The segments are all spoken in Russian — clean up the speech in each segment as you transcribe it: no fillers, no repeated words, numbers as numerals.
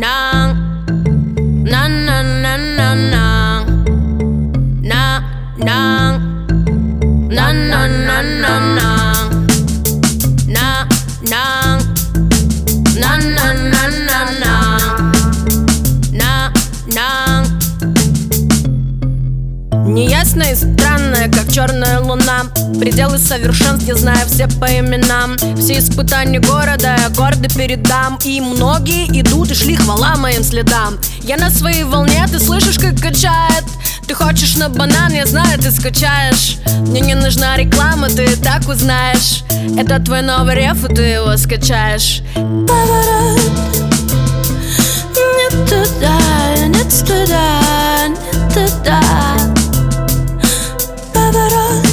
na na na na na na na na na na na na na na na na на. Неясная и странная, как черная луна. Пределы совершенств, не зная все по именам. Все испытания города я гордо передам. И многие идут и шли, хвала моим следам. Я на своей волне, ты слышишь, как качает. Ты хочешь на банан, я знаю, ты скачаешь. Мне не нужна реклама, ты и так узнаешь. Это твой новый реф, и ты его скачаешь. Поворот, не туда, нет стыда, не туда. Поворот,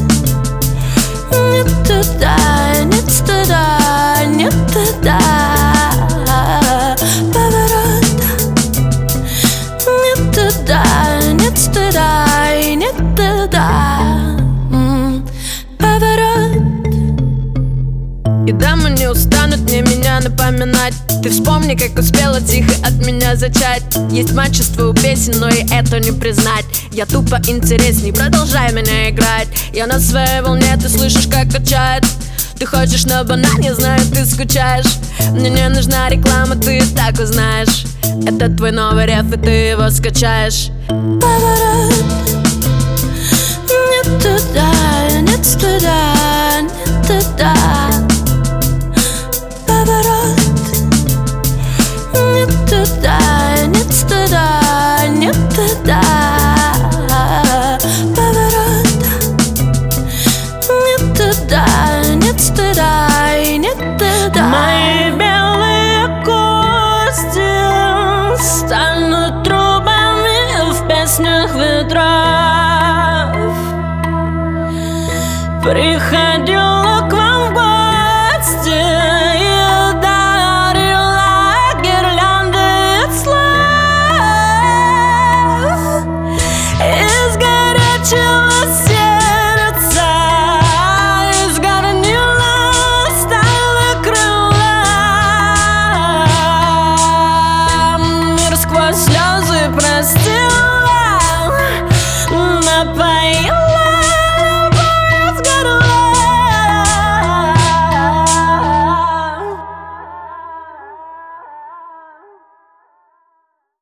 не туда, нет стыда, не туда. Поворот, не туда, нет стыда, не туда. Поворот. И дамы не устанут мне меня напоминать. Ты вспомни, как успела тихо от меня зачать. Есть мачество у песен, но и это не признать. Я тупо интересней, продолжай меня играть. Я на своей волне, ты слышишь, как качает. Ты хочешь на банан, я знаю, ты скучаешь. Мне не нужна реклама, ты и так узнаешь. Это твой новый реф, и ты его скачаешь. Поворот, не туда, нет стыда, не туда. Поворот, не туда, нет стыда, не туда. Поворот, не туда, нет стыда, не туда. Мои белые кости станут трубами в песнях ветров. Приходил